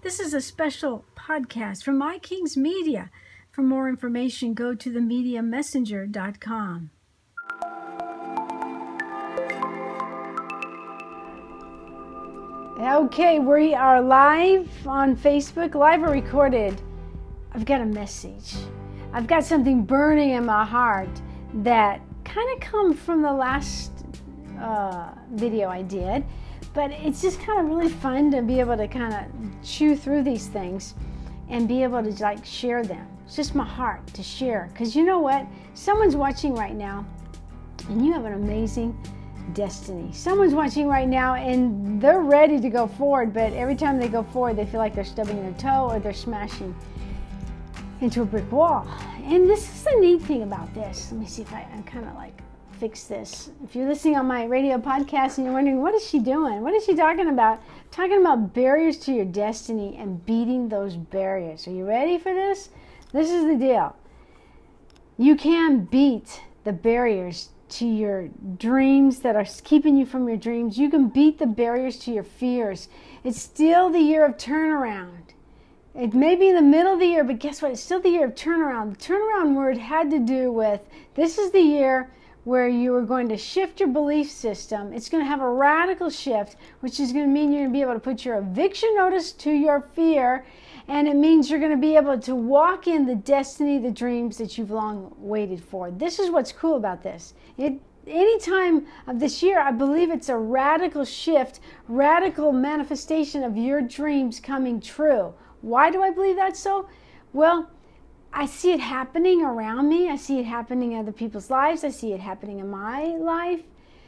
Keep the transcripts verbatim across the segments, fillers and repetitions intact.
This is a special podcast from My Kings Media. For more information, go to the media messenger dot com. Okay, we are live on Facebook, live or recorded. I've got a message. I've got something burning in my heart that kind of comes from the last uh, video I did. But it's just kind of really fun to be able to kind of chew through these things and be able to like share them. It's just my heart to share. Because you know what? Someone's watching right now and you have an amazing destiny. Someone's watching right now and they're ready to go forward, but every time they go forward, they feel like they're stubbing their toe or they're smashing into a brick wall. And this is the neat thing about this. Let me see if I, I'm kind of like fix this. If you're listening on my radio podcast and you're wondering, what is she doing? What is she talking about? I'm talking about barriers to your destiny and beating those barriers. Are you ready for this? This is the deal. You can beat the barriers to your dreams that are keeping you from your dreams. You can beat the barriers to your fears. It's still the year of turnaround. It may be in the middle of the year, but guess what? It's still the year of turnaround. The turnaround word had to do with, this is the year where you are going to shift your belief system. It's going to have a radical shift, which is going to mean you're going to be able to put your eviction notice to your fear, and it means you're going to be able to walk in the destiny, the dreams that you've long waited for. This is what's cool about this. It, any time of this year, I believe it's a radical shift, radical manifestation of your dreams coming true. Why do I believe that's so? Well, I see it happening around me. I see it happening in other people's lives. I see it happening in my life.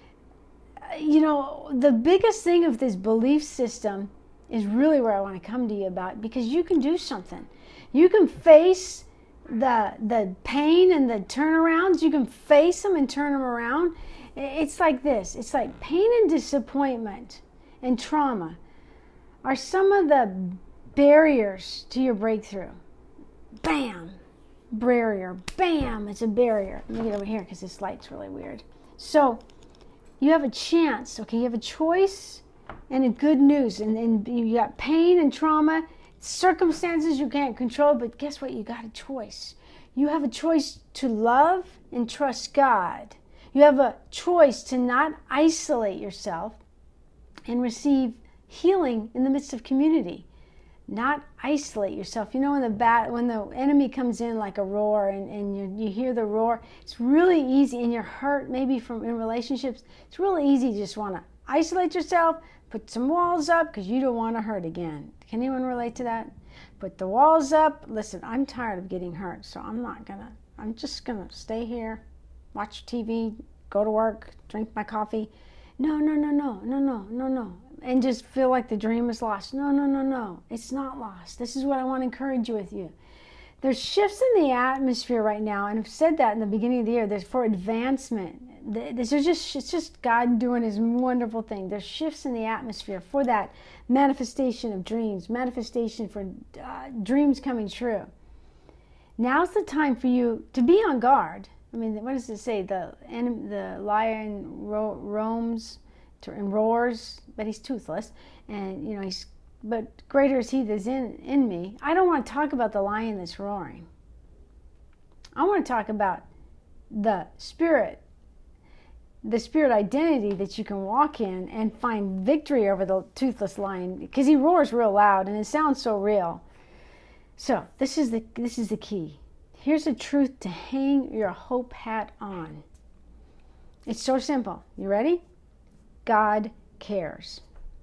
You know, the biggest thing of this belief system is really where I want to come to you about, because you can do something. You can face the the pain and the turnarounds. You can face them and turn them around. It's like this. It's like pain and disappointment and trauma are some of the barriers to your breakthrough. Bam! Barrier. Bam! It's a barrier. Let me get over here because this light's really weird. So, you have a chance, okay? You have a choice and a good news. And, and you got pain and trauma, circumstances you can't control, but guess what? You got a choice. You have a choice to love and trust God. You have a choice to not isolate yourself and receive healing in the midst of community. Not isolate yourself. You know, when the bat, when the enemy comes in like a roar, and, and you, you hear the roar, it's really easy, and you're hurt maybe from in relationships. It's really easy to just want to isolate yourself, put some walls up because you don't want to hurt again. Can anyone relate to that? Put the walls up. Listen, I'm tired of getting hurt, so I'm not gonna. I'm just gonna stay here, watch T V, go to work, drink my coffee. No, no, no, no, no, no, no, no. And just feel like the dream is lost. No, no, no, no. It's not lost. This is what I want to encourage you with you. There's shifts in the atmosphere right now, and I've said that in the beginning of the year. There's for advancement. This is just, it's just God doing his wonderful thing. There's shifts in the atmosphere for that manifestation of dreams, manifestation for uh, dreams coming true. Now's the time for you to be on guard. I mean, what does it say? The the lion ro- roams and roars, but he's toothless, and you know he's. But greater is he that's in in me. I don't want to talk about the lion that's roaring. I want to talk about the spirit, the spirit identity that you can walk in and find victory over the toothless lion, because he roars real loud and it sounds so real. So this is the this is the key. Here's the truth to hang your hope hat on. It's so simple. You ready? God cares.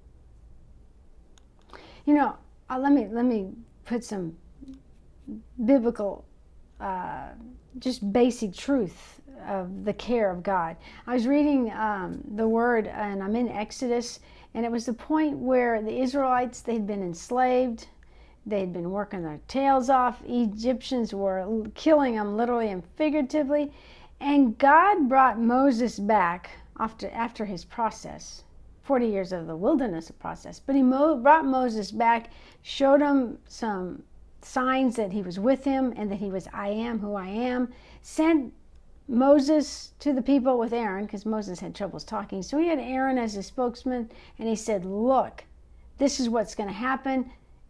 You know, uh, let me let me put some biblical, uh, just basic truth of the care of God. I was reading um, the Word, and I'm in Exodus, and it was the point where the Israelites, they'd been enslaved. They'd been working their tails off. Egyptians were killing them literally and figuratively. And God brought Moses back after, after his process, forty years of the wilderness process. But he mo- brought Moses back, showed him some signs that he was with him and that he was I am who I am, sent Moses to the people with Aaron, because Moses had troubles talking. So he had Aaron as his spokesman, and he said, look, this is what's going to happen.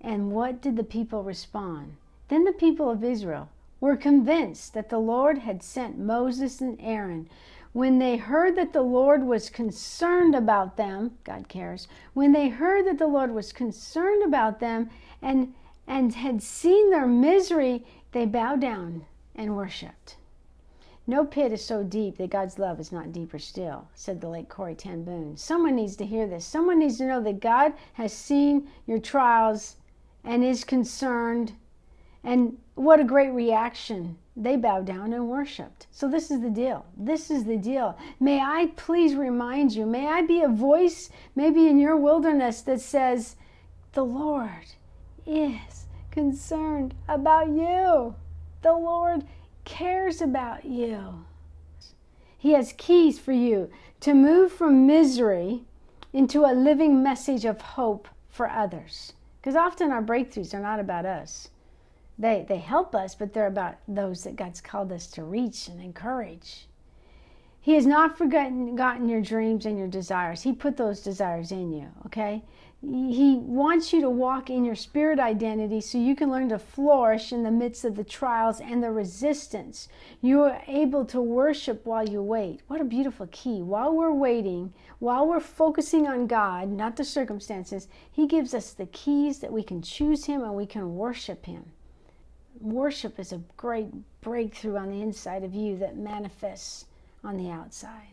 And what did the people respond? Then the people of Israel were convinced that the Lord had sent Moses and Aaron. When they heard that the Lord was concerned about them, God cares, when they heard that the Lord was concerned about them and, and had seen their misery, they bowed down and worshiped. No pit is so deep that God's love is not deeper still, said the late Corrie ten Boom. Someone needs to hear this. Someone needs to know that God has seen your trials and is concerned. And what a great reaction. They bowed down and worshiped. So this is the deal. This is the deal. May I please remind you, may I be a voice maybe in your wilderness that says, the Lord is concerned about you. The Lord cares about you. He has keys for you to move from misery into a living message of hope for others. Because often our breakthroughs are not about us. They, they help us, but they're about those that God's called us to reach and encourage. He has not forgotten, forgotten your dreams and your desires. He put those desires in you, okay? He wants you to walk in your spirit identity so you can learn to flourish in the midst of the trials and the resistance. You are able to worship while you wait. What a beautiful key. While we're waiting, while we're focusing on God, not the circumstances, He gives us the keys that we can choose Him and we can worship Him. Worship is a great breakthrough on the inside of you that manifests on the outside.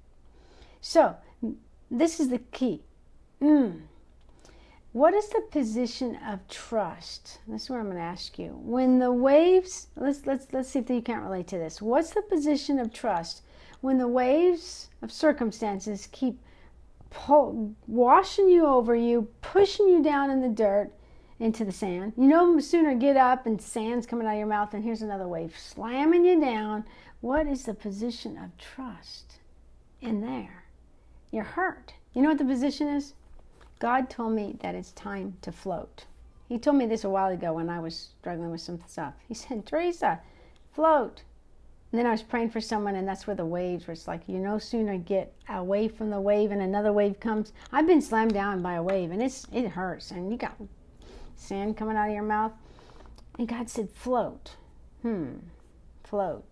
So, this is the key. Mm. What is the position of trust? This is what I'm going to ask you. When the waves, let's let's let's see if you can't relate to this. What's the position of trust when the waves of circumstances keep pull, washing you over you, pushing you down in the dirt, into the sand? You know, sooner get up and sand's coming out of your mouth and here's another wave slamming you down. What is the position of trust in there? You're hurt. You know what the position is? God told me that it's time to float. He told me this a while ago when I was struggling with some stuff. He said, Teresa, float. And then I was praying for someone, and that's where the waves were. It's like, you no sooner get away from the wave and another wave comes. I've been slammed down by a wave, and it's it hurts. And you got sand coming out of your mouth. And God said, float. Hmm. Float.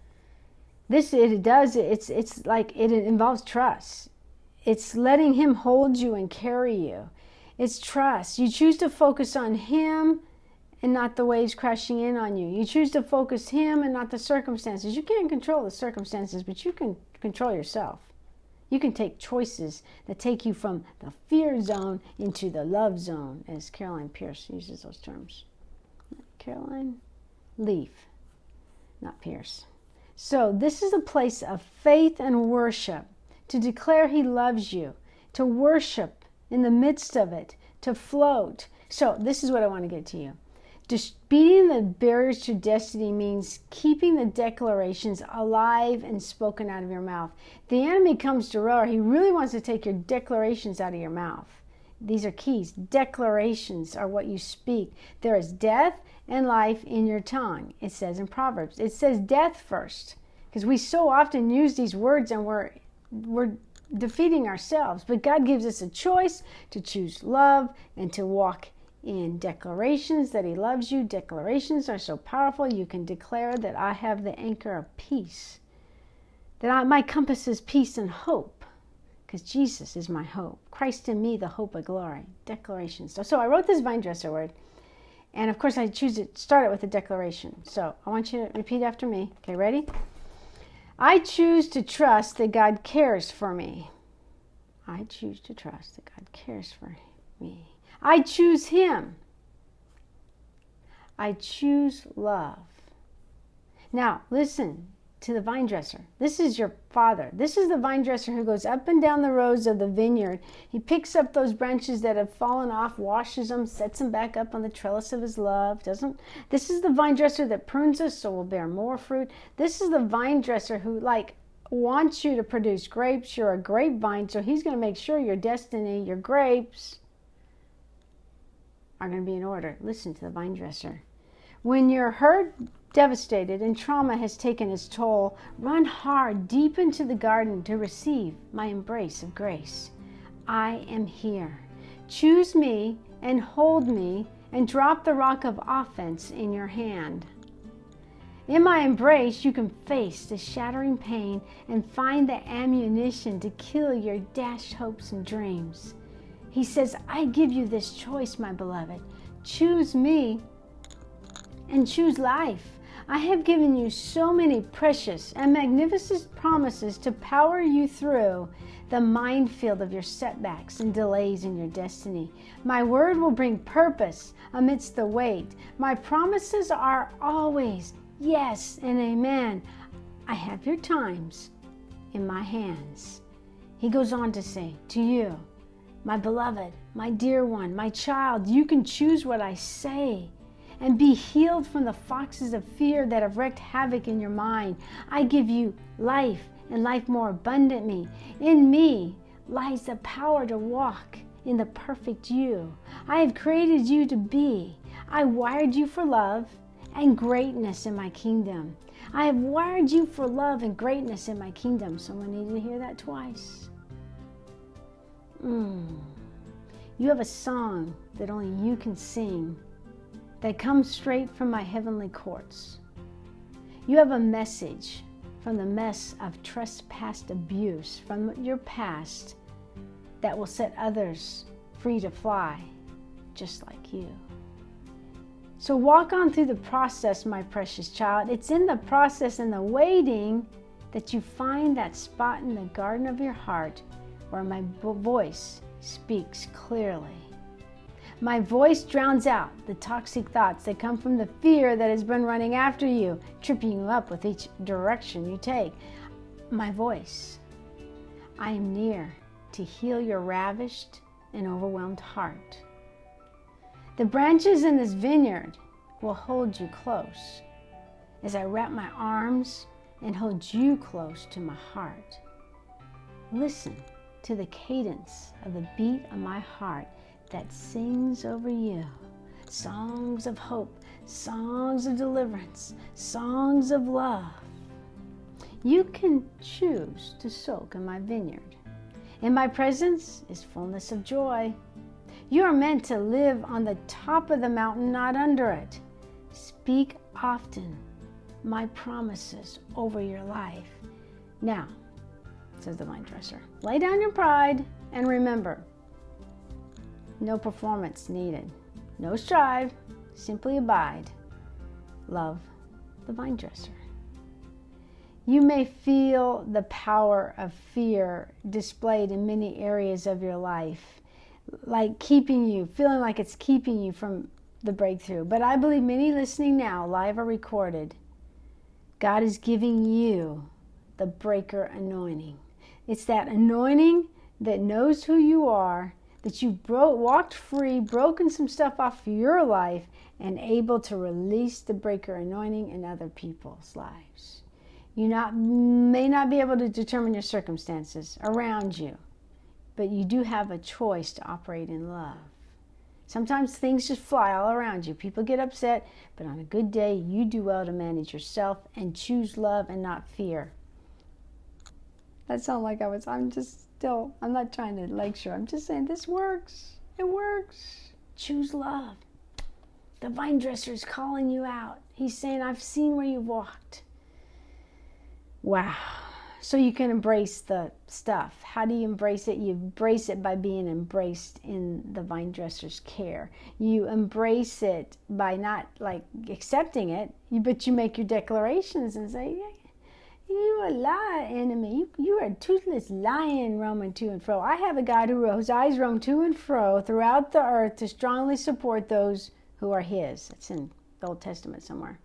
This, it does, it's it's like, it involves trust. It's letting Him hold you and carry you. It's trust. You choose to focus on Him and not the waves crashing in on you. You choose to focus Him and not the circumstances. You can't control the circumstances, but you can control yourself. You can take choices that take you from the fear zone into the love zone, as Caroline Pierce uses those terms. Caroline Leaf, not Pierce. So this is a place of faith and worship, to declare He loves you, to worship in the midst of it, to float. So this is what I want to get to you. Just beating the barriers to destiny means keeping the declarations alive and spoken out of your mouth. The enemy comes to roar. He really wants to take your declarations out of your mouth. These are keys. Declarations are what you speak. There is death and life in your tongue, it says in Proverbs. It says death first, because we so often use these words and we're, we're defeating ourselves. But God gives us a choice to choose love and to walk in declarations that He loves you. Declarations are so powerful. You can declare that I have the anchor of peace, that I, my compass is peace and hope, because Jesus is my hope. Christ in me, the hope of glory. Declarations. So, so I wrote this vine dresser word, and of course I choose to start it with a declaration. So I want you to repeat after me. Okay, ready? I choose to trust that God cares for me. I choose to trust that God cares for me. I choose Him. I choose love. Now, listen to the vine dresser. This is your Father. This is the vine dresser who goes up and down the rows of the vineyard. He picks up those branches that have fallen off, washes them, sets them back up on the trellis of His love. Doesn't? This is the vine dresser that prunes us so we'll bear more fruit. This is the vine dresser who, like, wants you to produce grapes. You're a grapevine, so He's going to make sure your destiny, your grapes, are going to be in order. Listen to the vine dresser. When you're hurt, devastated, and trauma has taken its toll, run hard deep into the garden to receive my embrace of grace. I am here. Choose me and hold me and drop the rock of offense in your hand. In my embrace, you can face the shattering pain and find the ammunition to kill your dashed hopes and dreams. He says, I give you this choice, my beloved. Choose me and choose life. I have given you so many precious and magnificent promises to power you through the minefield of your setbacks and delays in your destiny. My word will bring purpose amidst the weight. My promises are always yes and amen. I have your times in my hands. He goes on to say, to you, my beloved, my dear one, my child, you can choose what I say and be healed from the foxes of fear that have wreaked havoc in your mind. I give you life and life more abundantly. In me lies the power to walk in the perfect you. I have created you to be. I wired you for love and greatness in my kingdom. I have wired you for love and greatness in my kingdom. Someone needed to hear that twice. Mm. You have a song that only you can sing that comes straight from my heavenly courts. You have a message from the mess of trespassed abuse from your past that will set others free to fly just like you. So walk on through the process, my precious child. It's in the process and the waiting that you find that spot in the garden of your heart where my voice speaks clearly. My voice drowns out the toxic thoughts that come from the fear that has been running after you, tripping you up with each direction you take. My voice, I am near to heal your ravished and overwhelmed heart. The branches in this vineyard will hold you close as I wrap my arms and hold you close to my heart. Listen to the cadence of the beat of my heart that sings over you. Songs of hope, songs of deliverance, songs of love. You can choose to soak in my vineyard. In my presence is fullness of joy. You are meant to live on the top of the mountain, not under it. Speak often my promises over your life. Now, says the vine dresser, lay down your pride and remember, no performance needed. No strive, simply abide. Love, the vine dresser. You may feel the power of fear displayed in many areas of your life, like keeping you, feeling like it's keeping you from the breakthrough. But I believe many listening now, live or recorded, God is giving you the breaker anointing. It's that anointing that knows who you are, that you bro- walked free, broken some stuff off your life, and able to release the breaker anointing in other people's lives. You not, may not be able to determine your circumstances around you, but you do have a choice to operate in love. Sometimes things just fly all around you. People get upset, but on a good day, you do well to manage yourself and choose love and not fear. That sounds like I was, I'm just still, I'm not trying to lecture. I'm just saying this works. It works. Choose love. The vine dresser is calling you out. He's saying, I've seen where you walked. Wow. So you can embrace the stuff. How do you embrace it? You embrace it by being embraced in the vine dresser's care. You embrace it by not like accepting it, but you make your declarations and say, yeah, you a lie, enemy. You, you are a toothless lion roaming to and fro. I have a God who, whose eyes roam to and fro throughout the earth to strongly support those who are his. It's in the Old Testament somewhere.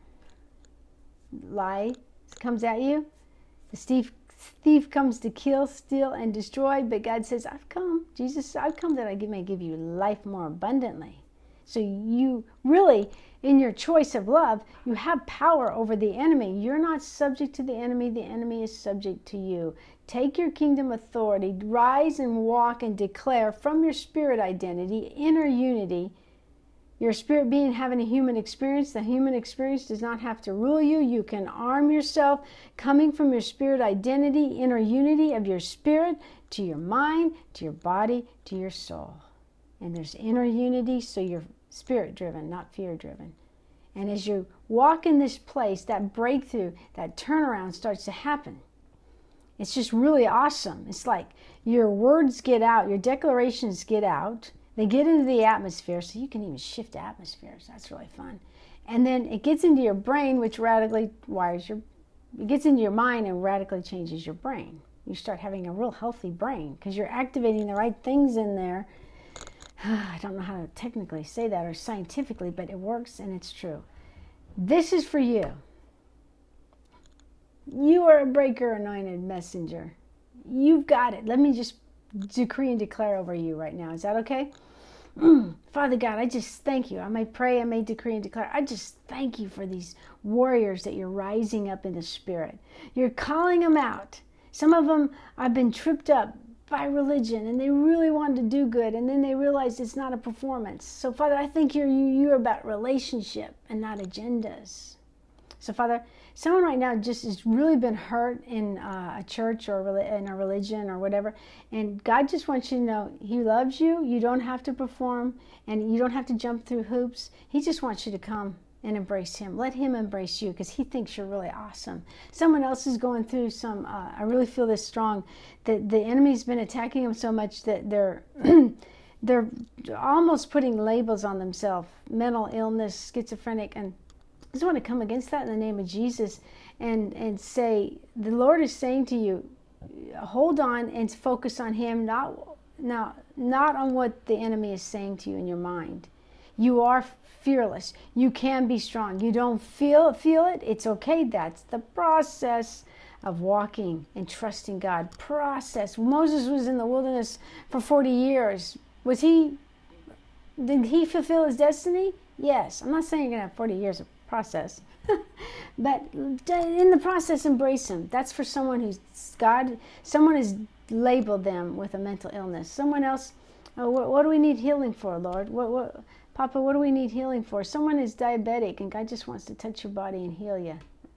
Lie comes at you. The thief, thief comes to kill, steal, and destroy. But God says, I've come. Jesus said, I've come that I may give you life more abundantly. So you really, in your choice of love, you have power over the enemy. You're not subject to the enemy. The enemy is subject to you. Take your kingdom authority. Rise and walk and declare from your spirit identity, inner unity. Your spirit being having a human experience. The human experience does not have to rule you. You can arm yourself coming from your spirit identity, inner unity of your spirit to your mind, to your body, to your soul. And there's inner unity, so your spirit-driven, not fear-driven. And as you walk in this place, that breakthrough, that turnaround starts to happen. It's just really awesome. It's like your words get out, your declarations get out, they get into the atmosphere, so you can even shift atmospheres. That's really fun. And then it gets into your brain, which radically wires your, it gets into your mind and radically changes your brain. You start having a real healthy brain because you're activating the right things in there. I don't know how to technically say that or scientifically, but it works and it's true. This is for you. You are a breaker anointed messenger. You've got it. Let me just decree and declare over you right now. Is that okay? Father God, I just thank you. I may pray, I may decree and declare. I just thank you for these warriors that you're rising up in the spirit. You're calling them out. Some of them have been tripped up by religion and they really wanted to do good and then they realized it's not a performance. So Father, I think you're, you're about relationship and not agendas. So Father, someone right now just has really been hurt in uh, a church or in a religion or whatever, and God just wants you to know He loves you. You don't have to perform and you don't have to jump through hoops. He just wants you to come and embrace Him. Let Him embrace you because He thinks you're really awesome. Someone else is going through some, uh, I really feel this strong, that the enemy's been attacking them so much that they're they're almost putting labels on themselves, mental illness, schizophrenic, and I just want to come against that in the name of Jesus and, and say, the Lord is saying to you, hold on and focus on Him, not, not, not on what the enemy is saying to you in your mind. You are fearless. You can be strong. You don't feel feel it. It's okay. That's the process of walking and trusting God. Process. Moses was in the wilderness for forty years. Was he, did he fulfill his destiny? Yes. I'm not saying you're going to have forty years of process. But in the process, embrace Him. That's for someone who's, God, someone has labeled them with a mental illness. Someone else, oh, what, what do we need healing for, Lord? What, what, Papa, what do we need healing for? Someone is diabetic and God just wants to touch your body and heal you.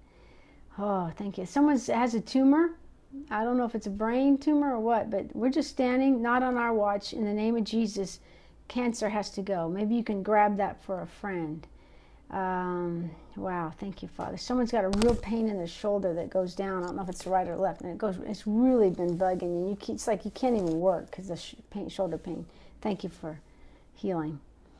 Oh, thank you. Someone has a tumor. I don't know if it's a brain tumor or what, but we're just standing, not on our watch. In the name of Jesus, cancer has to go. Maybe you can grab that for a friend. Um, wow, thank you, Father. Someone's got a real pain in their shoulder that goes down. I don't know if it's the right or left, and it goes. It's really been bugging you. You keep, it's like you can't even work because the sh- pain, shoulder pain. Thank you for healing.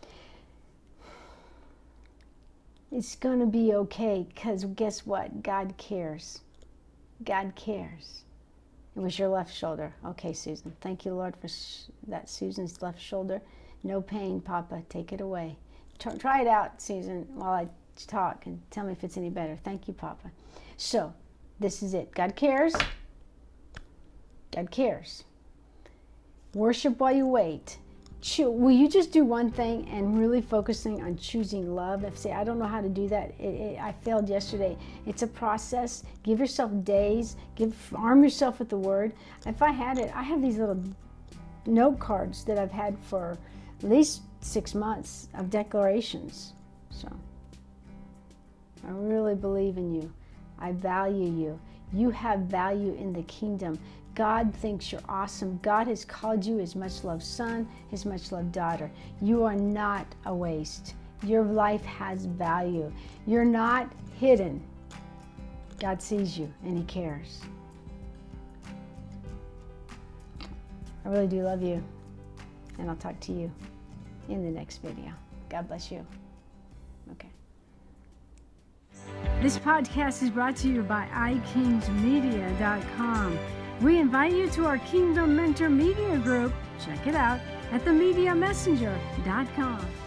It's going to be okay because guess what? God cares. God cares. It was your left shoulder. Okay, Susan. Thank you, Lord, for sh- that Susan's left shoulder. No pain, Papa. Take it away. T- try it out, Susan, while I talk and tell me if it's any better. Thank you, Papa. So, this is it. God cares. God cares. Worship while you wait. Cho- will you just do one thing and really focusing on choosing love? If say, I don't know how to do that. It, it, I failed yesterday. It's a process. Give yourself days. Give arm yourself with the Word. If I had it, I have these little note cards that I've had for at least six months of declarations. So I really believe in you. I value you. You have value in the kingdom. God thinks you're awesome. God has called you His much-loved son, His much-loved daughter. You are not a waste. Your life has value. You're not hidden. God sees you and He cares. I really do love you. And I'll talk to you in the next video. God bless you. Okay. This podcast is brought to you by i kings media dot com. We invite you to our Kingdom Mentor Media Group. Check it out at the media messenger dot com.